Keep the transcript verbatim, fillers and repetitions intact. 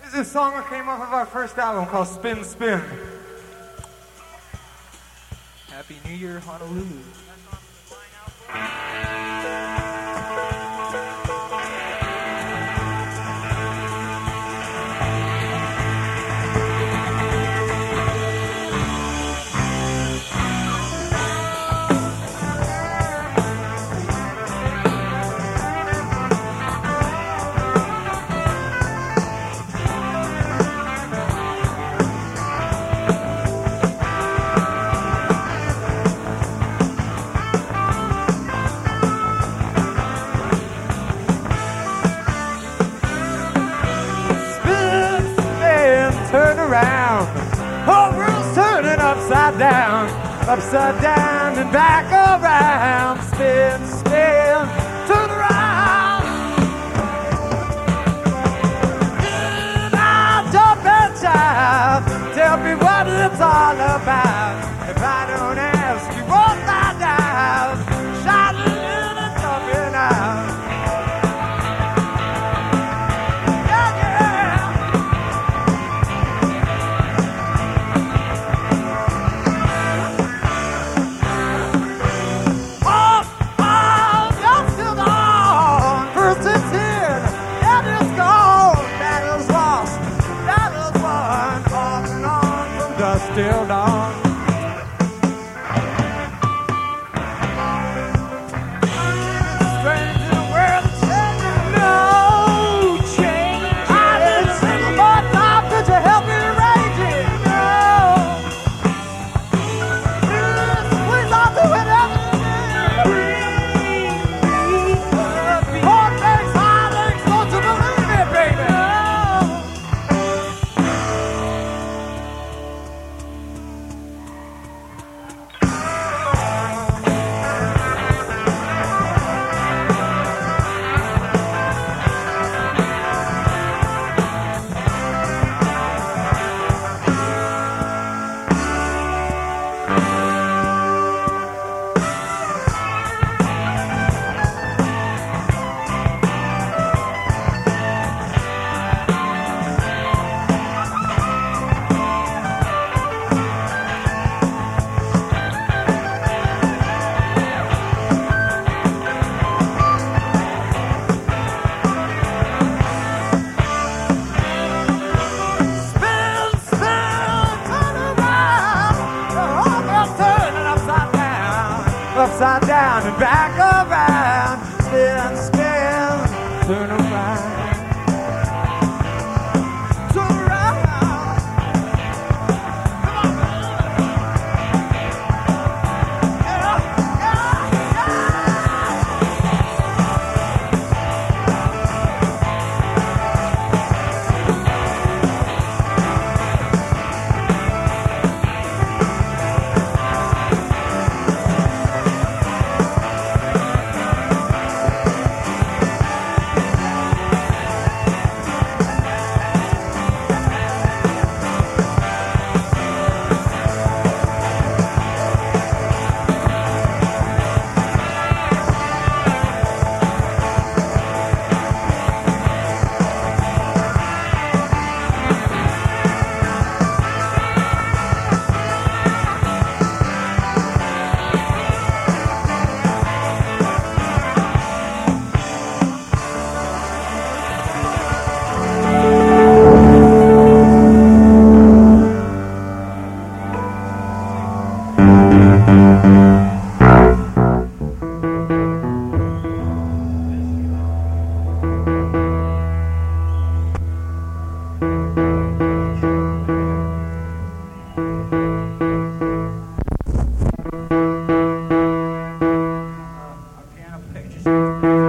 This is a song that came off of our first album called Spin Spin. Happy New Year, Honolulu. Upside down, upside down and back around. Spin, spin, turn around. Now, jump and child, tell me what it's all about. If I don't ask, you won't find out. Shining in and jumping out. Still dawn. Strange in the world, no change. I didn't single more time. Could you help me arrange it? No. Please, I'll do whatever you need. Heart makes heartaches, don't you believe it, baby? Upside down and back around. Spin, spin, turn around. Turn around. Come on. Yeah, yeah, Our piano pictures.